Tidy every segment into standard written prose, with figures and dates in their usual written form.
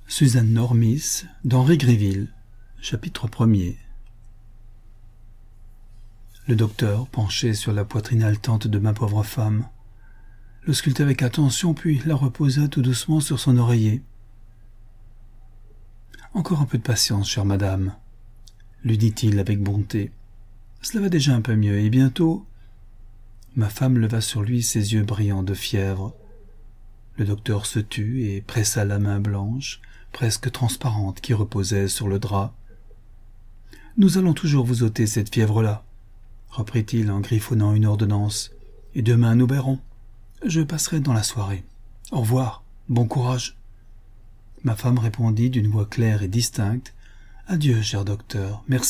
Suzanne Normis d'Henri Gréville, chapitre 1er. Le docteur, penché sur la poitrine haletante de ma pauvre femme, l'ausculta avec attention, puis la reposa tout doucement sur son oreiller. « Encore un peu de patience, chère madame, » lui dit-il avec bonté. « Cela va déjà un peu mieux, et bientôt... » Ma femme leva sur lui ses yeux brillants de fièvre. Le docteur se tut et pressa la main blanche, presque transparente, qui reposait sur le drap. « Nous allons toujours vous ôter cette fièvre-là, » reprit-il en griffonnant une ordonnance, « et demain nous verrons. Je passerai dans la soirée. Au revoir, bon courage. » Ma femme répondit d'une voix claire et distincte, « Adieu, cher docteur, merci. »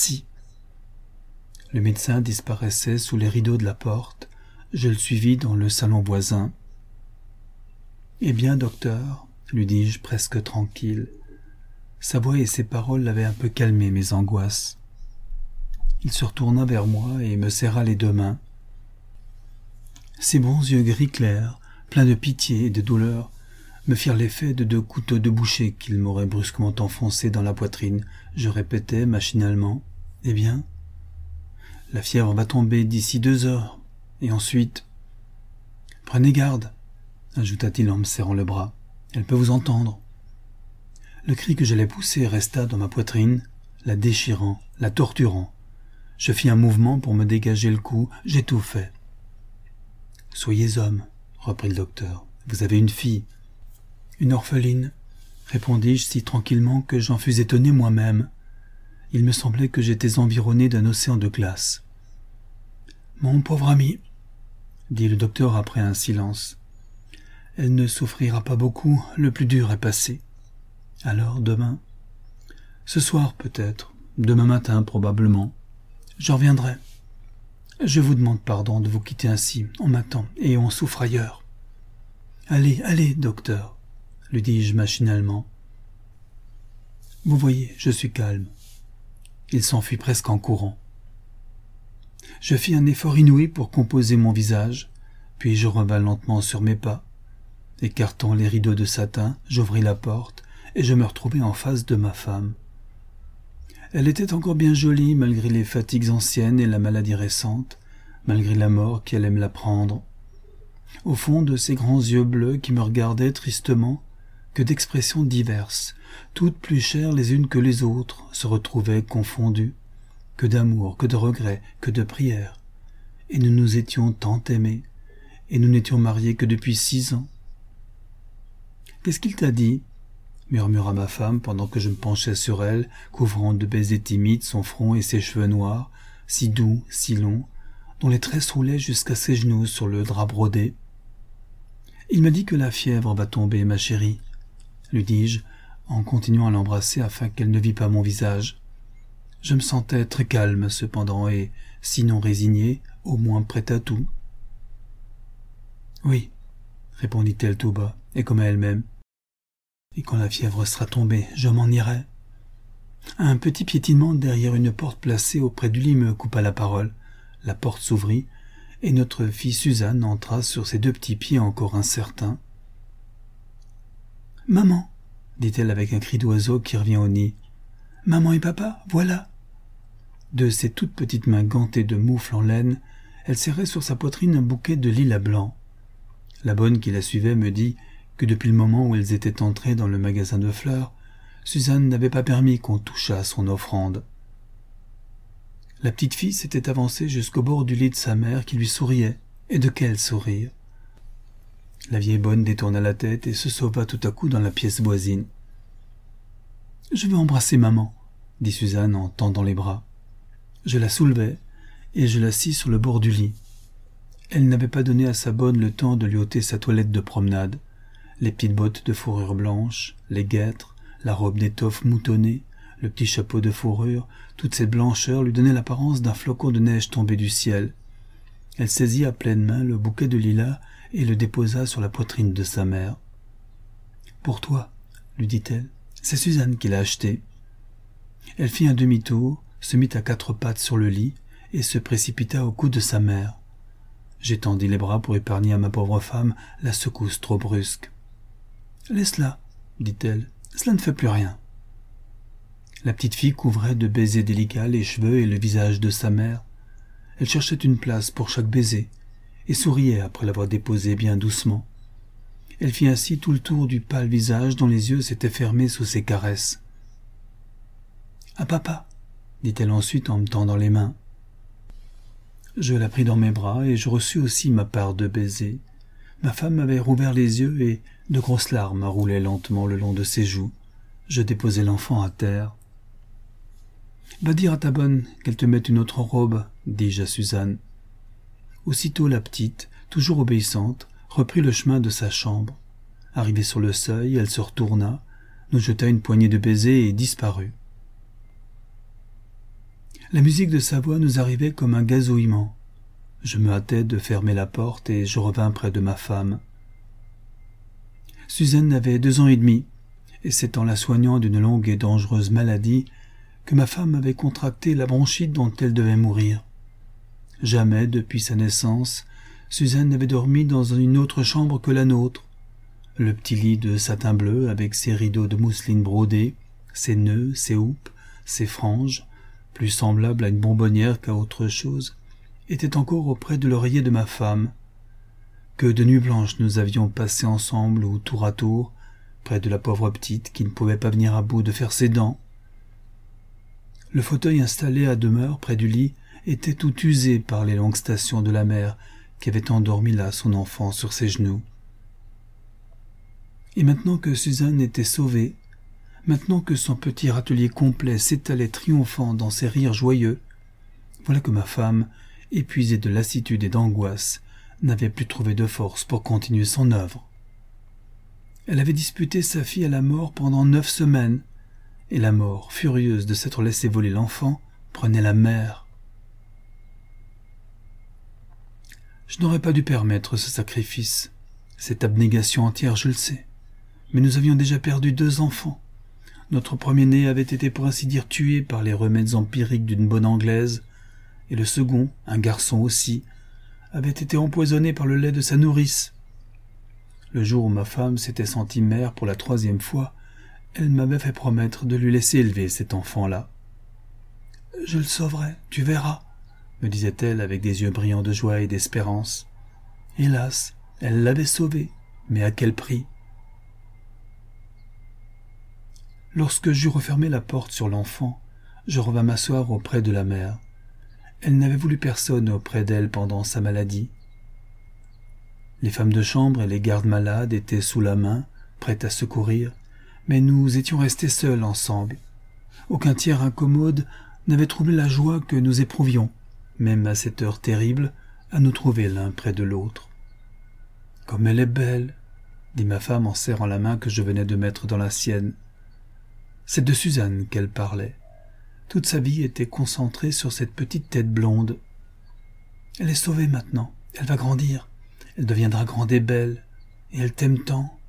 Le médecin disparaissait sous les rideaux de la porte. Je le suivis dans le salon voisin. « Eh bien, docteur, » lui dis-je presque tranquille. Sa voix et ses paroles avaient un peu calmé mes angoisses. Il se retourna vers moi et me serra les deux mains. Ses bons yeux gris clairs, pleins de pitié et de douleur, me firent l'effet de deux couteaux de boucher qu'il m'aurait brusquement enfoncés dans la poitrine. Je répétai machinalement, « Eh bien, la fièvre va tomber d'ici 2 heures, et ensuite... »« Prenez garde, » ajouta-t-il en me serrant le bras, « elle peut vous entendre. » Le cri que j'allais pousser resta dans ma poitrine, la déchirant, la torturant. Je fis un mouvement pour me dégager le cou, j'étouffais. « Soyez homme, » reprit le docteur, « vous avez une fille. »« Une orpheline, » répondis-je si tranquillement que j'en fus étonné moi-même. Il me semblait que j'étais environné d'un océan de glace. « Mon pauvre ami, » dit le docteur après un silence, « elle ne souffrira pas beaucoup, le plus dur est passé. Alors demain, ce soir peut-être, demain matin probablement, je reviendrai. Je vous demande pardon de vous quitter ainsi, on m'attend et on souffre ailleurs. Allez, allez, docteur, lui dis-je machinalement. Vous voyez, je suis calme. Il s'enfuit presque en courant. Je fis un effort inouï pour composer mon visage, puis je revins lentement sur mes pas. Écartant les rideaux de satin, j'ouvris la porte et je me retrouvai en face de ma femme. Elle était encore bien jolie malgré les fatigues anciennes et la maladie récente, malgré la mort qui allait me la prendre. Au fond de ses grands yeux bleus qui me regardaient tristement, que d'expressions diverses, toutes plus chères les unes que les autres, se retrouvaient confondues, que d'amour, que de regrets, que de prières. Et nous nous étions tant aimés, et nous n'étions mariés que depuis 6 ans. « Qu'est-ce qu'il t'a dit ?» murmura ma femme pendant que je me penchais sur elle, couvrant de baisers timides son front et ses cheveux noirs, si doux, si longs, dont les tresses roulaient jusqu'à ses genoux sur le drap brodé. « Il m'a dit que la fièvre va tomber, ma chérie, » lui dis-je, en continuant à l'embrasser afin qu'elle ne vît pas mon visage. Je me sentais très calme cependant et, sinon résigné, au moins prêt à tout. « Oui, » répondit-elle tout bas, et comme à elle-même. « Et quand la fièvre sera tombée, je m'en irai. » Un petit piétinement derrière une porte placée auprès du lit me coupa la parole. La porte s'ouvrit, et notre fille Suzanne entra sur ses 2 petits pieds encore incertains. « Maman !» dit-elle avec un cri d'oiseau qui revient au nid. « Maman et papa, voilà !» De ses toutes petites mains gantées de moufle en laine, elle serrait sur sa poitrine un bouquet de lilas blancs. La bonne qui la suivait me dit que depuis le moment où elles étaient entrées dans le magasin de fleurs, Suzanne n'avait pas permis qu'on touchât à son offrande. La petite fille s'était avancée jusqu'au bord du lit de sa mère qui lui souriait, et de quel sourire! La vieille bonne détourna la tête et se sauva tout à coup dans la pièce voisine. « Je veux embrasser maman, » dit Suzanne en tendant les bras. Je la soulevai et je l'assis sur le bord du lit. Elle n'avait pas donné à sa bonne le temps de lui ôter sa toilette de promenade. Les petites bottes de fourrure blanche, les guêtres, la robe d'étoffe moutonnée, le petit chapeau de fourrure, toute cette blancheur lui donnait l'apparence d'un flocon de neige tombé du ciel. Elle saisit à pleine main le bouquet de lilas et le déposa sur la poitrine de sa mère. « Pour toi, » lui dit-elle, « c'est Suzanne qui l'a acheté. » Elle fit un demi-tour, se mit à 4 pattes sur le lit et se précipita au cou de sa mère. J'étendis les bras pour épargner à ma pauvre femme la secousse trop brusque. « Laisse-la, » dit-elle, « Cela ne fait plus rien. La petite fille couvrait de baisers délicats les cheveux et le visage de sa mère. Elle cherchait une place pour chaque baiser et souriait après l'avoir déposé bien doucement. Elle fit ainsi tout le tour du pâle visage dont les yeux s'étaient fermés sous ses caresses. « Ah papa !» dit-elle ensuite en me tendant les mains. Je la pris dans mes bras et je reçus aussi ma part de baisers. Ma femme avait rouvert les yeux et de grosses larmes roulaient lentement le long de ses joues. Je déposai l'enfant à terre. « Va dire à ta bonne qu'elle te mette une autre robe, » dis-je à Suzanne. Aussitôt la petite, toujours obéissante, reprit le chemin de sa chambre. Arrivée sur le seuil, elle se retourna, nous jeta une poignée de baisers et disparut. La musique de sa voix nous arrivait comme un gazouillement. Je me hâtais de fermer la porte et je revins près de ma femme. Suzanne avait 2 ans et demi, et c'est en la soignant d'une longue et dangereuse maladie que ma femme avait contracté la bronchite dont elle devait mourir. Jamais, depuis sa naissance, Suzanne n'avait dormi dans une autre chambre que la nôtre. Le petit lit de satin bleu avec ses rideaux de mousseline brodée, ses nœuds, ses houppes, ses franges, plus semblable à une bonbonnière qu'à autre chose, était encore auprès de l'oreiller de ma femme. Que de nuits blanches nous avions passées ensemble ou tour à tour, près de la pauvre petite qui ne pouvait pas venir à bout de faire ses dents. Le fauteuil installé à demeure près du lit était tout usé par les longues stations de la mère qui avait endormi là son enfant sur ses genoux. Et maintenant que Suzanne était sauvée, maintenant que son petit râtelier complet s'étalait triomphant dans ses rires joyeux, voilà que ma femme, épuisée de lassitude et d'angoisse, n'avait plus trouvé de force pour continuer son œuvre. Elle avait disputé sa fille à la mort pendant 9 semaines, et la mort, furieuse de s'être laissé voler l'enfant, prenait la mère. Je n'aurais pas dû permettre ce sacrifice, cette abnégation entière, je le sais, mais nous avions déjà perdu 2 enfants. Notre premier-né avait été pour ainsi dire tué par les remèdes empiriques d'une bonne Anglaise, et le second, un garçon aussi, avait été empoisonné par le lait de sa nourrice. Le jour où ma femme s'était sentie mère pour la 3e fois, elle m'avait fait promettre de lui laisser élever cet enfant-là. « Je le sauverai, tu verras », me disait-elle avec des yeux brillants de joie et d'espérance. Hélas, elle l'avait sauvé, mais à quel prix? Lorsque j'eus refermé la porte sur l'enfant, je revins m'asseoir auprès de la mère. Elle n'avait voulu personne auprès d'elle pendant sa maladie. Les femmes de chambre et les gardes-malades étaient sous la main, prêtes à secourir, mais nous étions restés seuls ensemble. Aucun tiers incommode n'avait troublé la joie que nous éprouvions, même à cette heure terrible, à nous trouver l'un près de l'autre. « Comme elle est belle !» dit ma femme en serrant la main que je venais de mettre dans la sienne. C'est de Suzanne qu'elle parlait. Toute sa vie était concentrée sur cette petite tête blonde. Elle est sauvée maintenant, elle va grandir, elle deviendra grande et belle, et elle t'aime tant.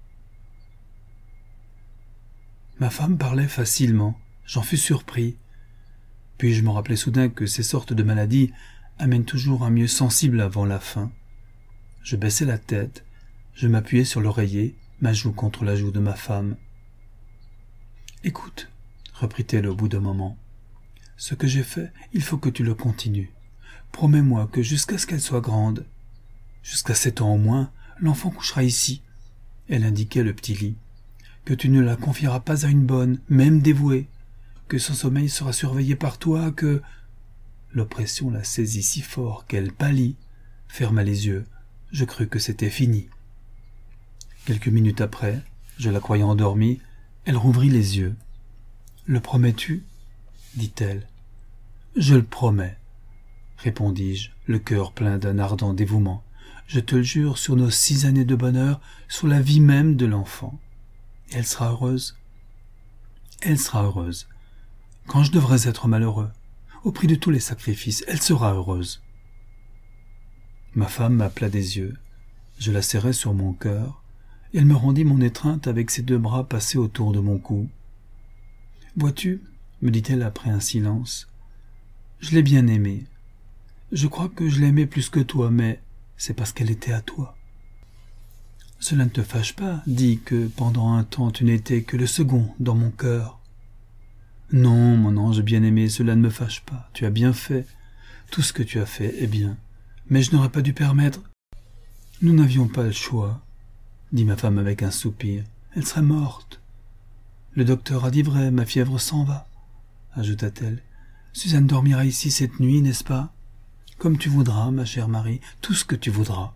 Ma femme parlait facilement, j'en fus surpris. Puis je me rappelai soudain que ces sortes de maladies amènent toujours un mieux sensible avant la fin. Je baissai la tête, je m'appuyai sur l'oreiller, ma joue contre la joue de ma femme. « Écoute, » reprit-elle au bout d'un moment, « ce que j'ai fait, il faut que tu le continues. Promets-moi que jusqu'à ce qu'elle soit grande, jusqu'à 7 ans au moins, l'enfant couchera ici. » Elle indiquait le petit lit. « Que tu ne la confieras pas à une bonne, même dévouée, que son sommeil sera surveillé par toi, que... » L'oppression la saisit si fort qu'elle pâlit, ferma les yeux. Je crus que c'était fini. Quelques minutes après, je la croyais endormie, elle rouvrit les yeux. « Le promets-tu » dit-elle. « Je le promets, » répondis-je, le cœur plein d'un ardent dévouement. « Je te le jure sur nos 6 années de bonheur, sur la vie même de l'enfant. Et elle sera heureuse. Elle sera heureuse. Quand je devrais être malheureux, au prix de tous les sacrifices, elle sera heureuse. » Ma femme m'appela des yeux. Je la serrai sur mon cœur. Elle me rendit mon étreinte avec ses 2 bras passés autour de mon cou. « Vois-tu, » me dit-elle après un silence, « je l'ai bien aimée. Je crois que je l'aimais plus que toi, mais c'est parce qu'elle était à toi. » Cela ne te fâche pas, dis que pendant un temps tu n'étais que le second dans mon cœur. Non, mon ange bien-aimé, cela ne me fâche pas, tu as bien fait. Tout ce que tu as fait est bien. Mais je n'aurais pas dû permettre. Nous n'avions pas le choix, dit ma femme avec un soupir. Elle serait morte. Le docteur a dit vrai, ma fièvre s'en va, ajouta-t-elle. Suzanne dormira ici cette nuit, n'est-ce pas? Comme tu voudras, ma chère Marie, tout ce que tu voudras.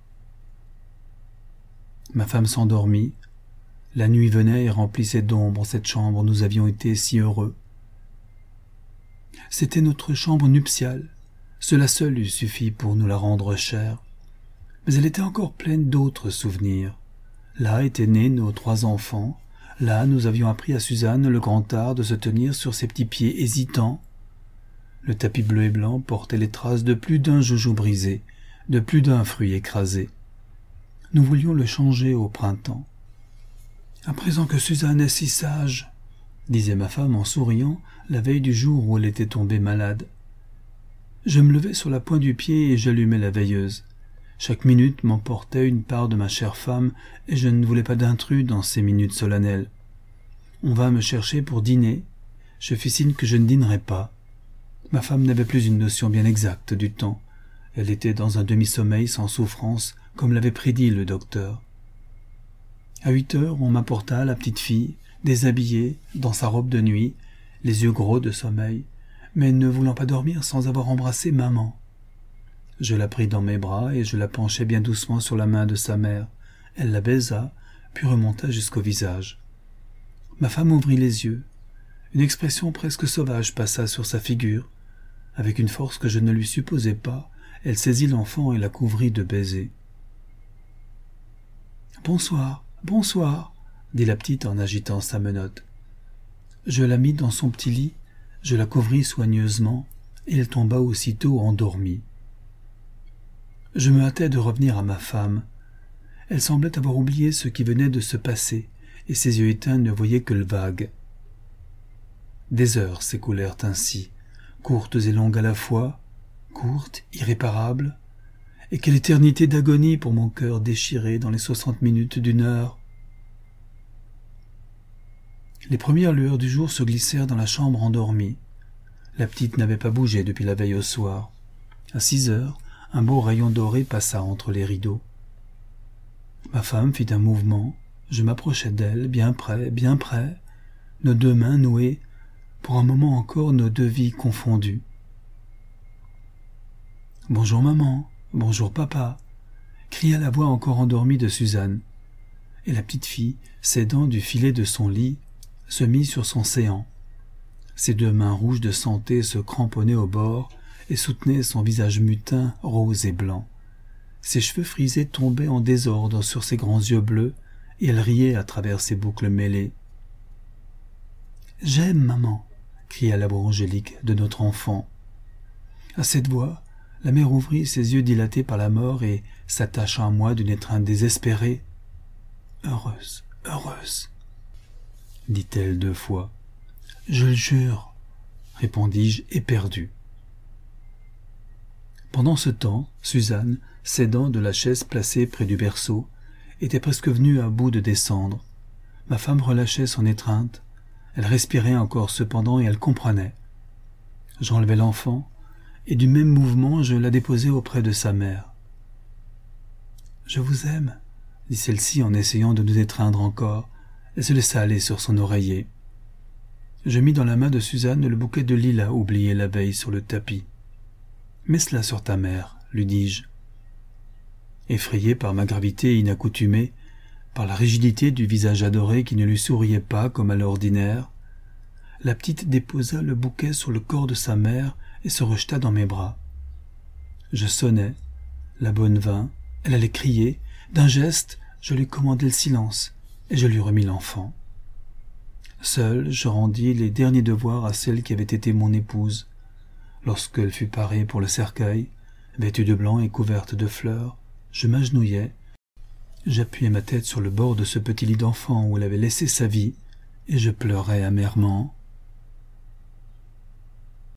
Ma femme s'endormit. La nuit venait et remplissait d'ombre cette chambre où nous avions été si heureux. C'était notre chambre nuptiale. Cela seul eût suffi pour nous la rendre chère. Mais elle était encore pleine d'autres souvenirs. Là étaient nés nos 3 enfants. Là, nous avions appris à Suzanne le grand art de se tenir sur ses petits pieds hésitants. Le tapis bleu et blanc portait les traces de plus d'un joujou brisé, de plus d'un fruit écrasé. Nous voulions le changer au printemps. « À présent que Suzanne est si sage, » disait ma femme en souriant la veille du jour où elle était tombée malade. Je me levai sur la pointe du pied et j'allumai la veilleuse. Chaque minute m'emportait une part de ma chère femme et je ne voulais pas d'intrus dans ces minutes solennelles. On vint me chercher pour dîner. Je fis signe que je ne dînerais pas. Ma femme n'avait plus une notion bien exacte du temps. Elle était dans un demi-sommeil sans souffrance, comme l'avait prédit le docteur. À 8 heures, on m'apporta la petite fille, déshabillée, dans sa robe de nuit, les yeux gros de sommeil, mais ne voulant pas dormir sans avoir embrassé maman. Je la pris dans mes bras et je la penchai bien doucement sur la main de sa mère. Elle la baisa, puis remonta jusqu'au visage. Ma femme ouvrit les yeux. Une expression presque sauvage passa sur sa figure. Avec une force que je ne lui supposais pas, elle saisit l'enfant et la couvrit de baisers. « Bonsoir, bonsoir, » dit la petite en agitant sa menotte. Je la mis dans son petit lit, je la couvris soigneusement, et elle tomba aussitôt endormie. Je me hâtais de revenir à ma femme. Elle semblait avoir oublié ce qui venait de se passer, et ses yeux éteints ne voyaient que le vague. Des heures s'écoulèrent ainsi, courtes et longues à la fois, courtes, irréparables, et quelle éternité d'agonie pour mon cœur déchiré dans les 60 minutes d'une heure. Les premières lueurs du jour se glissèrent dans la chambre endormie. La petite n'avait pas bougé depuis la veille au soir. À 6 heures, un beau rayon doré passa entre les rideaux. Ma femme fit un mouvement, je m'approchai d'elle, bien près, nos 2 mains nouées, pour un moment encore nos 2 vies confondues. « Bonjour maman, bonjour papa » cria la voix encore endormie de Suzanne, et la petite fille, s'aidant du filet de son lit, se mit sur son séant. Ses 2 mains rouges de santé se cramponnaient au bord et soutenaient son visage mutin, rose et blanc. Ses cheveux frisés tombaient en désordre sur ses grands yeux bleus, et elle riait à travers ses boucles mêlées. « J'aime, maman !» cria la voix angélique de notre enfant. À cette voix, la mère ouvrit ses yeux dilatés par la mort et s'attacha à moi d'une étreinte désespérée. « Heureuse, heureuse !» dit-elle 2 fois. « Je le jure !» répondis-je éperdu. Pendant ce temps, Suzanne, s'aidant de la chaise placée près du berceau, était presque venue à bout de descendre. Ma femme relâchait son étreinte. Elle respirait encore cependant et elle comprenait. J'enlevai l'enfant, et du même mouvement je la déposai auprès de sa mère. « Je vous aime » dit celle-ci en essayant de nous étreindre encore, et se laissa aller sur son oreiller. Je mis dans la main de Suzanne le bouquet de lilas oublié la veille sur le tapis. « Mets cela sur ta mère, » lui dis-je. Effrayée par ma gravité inaccoutumée, par la rigidité du visage adoré qui ne lui souriait pas comme à l'ordinaire, la petite déposa le bouquet sur le corps de sa mère et se rejeta dans mes bras. Je sonnai, la bonne vint, elle allait crier, d'un geste, je lui commandai le silence, et je lui remis l'enfant. Seul, je rendis les derniers devoirs à celle qui avait été mon épouse. Lorsqu'elle fut parée pour le cercueil, vêtue de blanc et couverte de fleurs, je m'agenouillai, j'appuyai ma tête sur le bord de ce petit lit d'enfant où elle avait laissé sa vie, et je pleurai amèrement.